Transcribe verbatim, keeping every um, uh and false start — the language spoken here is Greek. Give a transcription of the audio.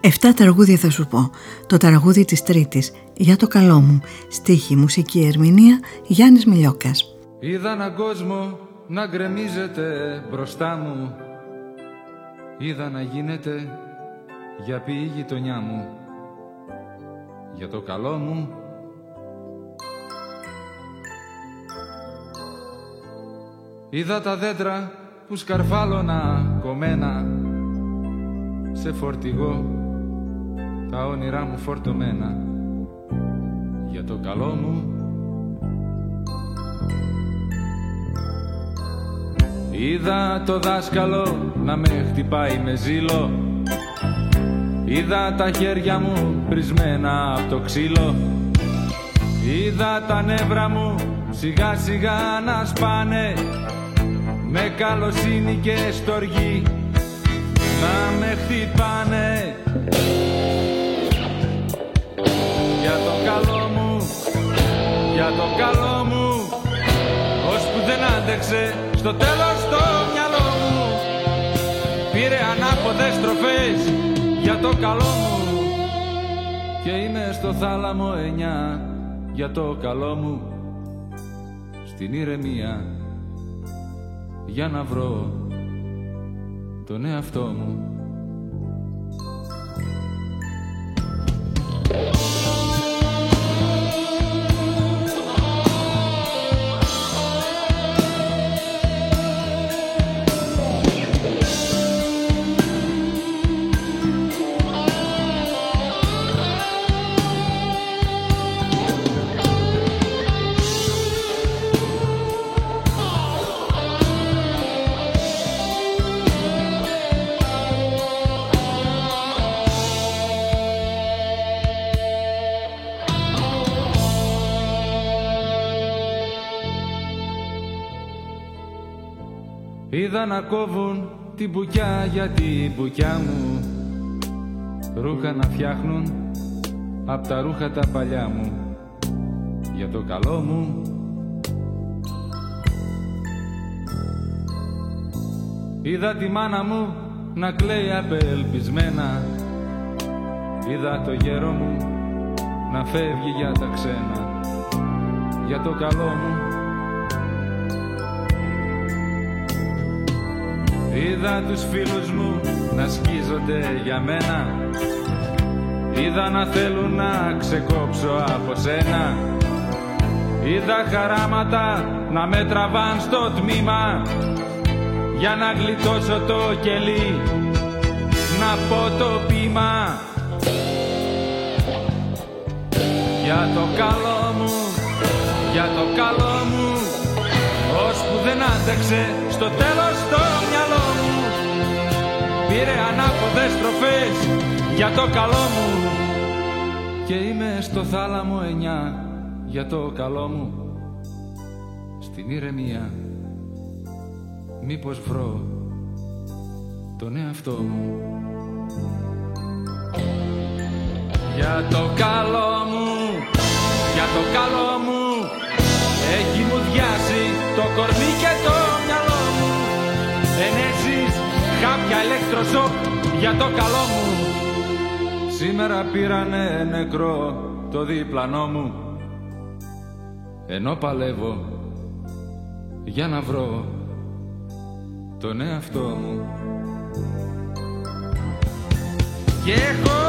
Εφτά τραγούδια θα σου πω. Το τραγούδι της Τρίτης, για το καλό μου. Στίχη, μουσική, ερμηνεία, Γιάννης Μιλιόκας. Είδα έναν κόσμο να γκρεμίζεται μπροστά μου. Είδα να γίνεται για πει η γειτονιά μου. Για το καλό μου. Είδα τα δέντρα που σκαρφάλωνα κομμένα σε φορτηγό, τα όνειρά μου φορτωμένα για το καλό μου. Είδα το δάσκαλο να με χτυπάει με ζήλο. Είδα τα χέρια μου πρισμένα από το ξύλο. Είδα τα νεύρα μου σιγά σιγά να σπάνε με καλοσύνη και στοργή να με χτυπάνε. Για το καλό μου, για το καλό μου, ώσπου δεν άντεξε στο τέλος το μυαλό μου. Πήρε ανάποδες στροφές για το καλό μου και είμαι στο θάλαμο εννιά για το καλό μου. Στην ηρεμία για να βρω τον εαυτό μου. Είδα να κόβουν την μπουκιά για την μπουκιά μου, ρούχα να φτιάχνουν απ' τα ρούχα τα παλιά μου για το καλό μου. Είδα τη μάνα μου να κλαίει απελπισμένα. Είδα το γέρο μου να φεύγει για τα ξένα για το καλό μου. Είδα τους φίλους μου να σκίζονται για μένα. Είδα να θέλουν να ξεκόψω από σένα. Είδα χαράματα να με τραβάν στο τμήμα για να γλιτώσω το κελί, να πω το πείμα. Για το καλό μου, για το καλό μου, ώσπου δεν άντεξε στο τέλος το μυαλό μου. Πήρε ανάποδες στροφές για το καλό μου και είμαι στο θάλαμο εννιά για το καλό μου. Στην ηρεμία μήπως βρω τον εαυτό μου. Για το καλό μου, για το καλό μου, έχει μου διάσει το κορμί και το μυαλό μου. Ενέσεις κάποια ηλεκτροσόκ για το καλό μου. Σήμερα πήρανε νεκρό το διπλανό μου, ενώ παλεύω για να βρω τον εαυτό μου. Και έχω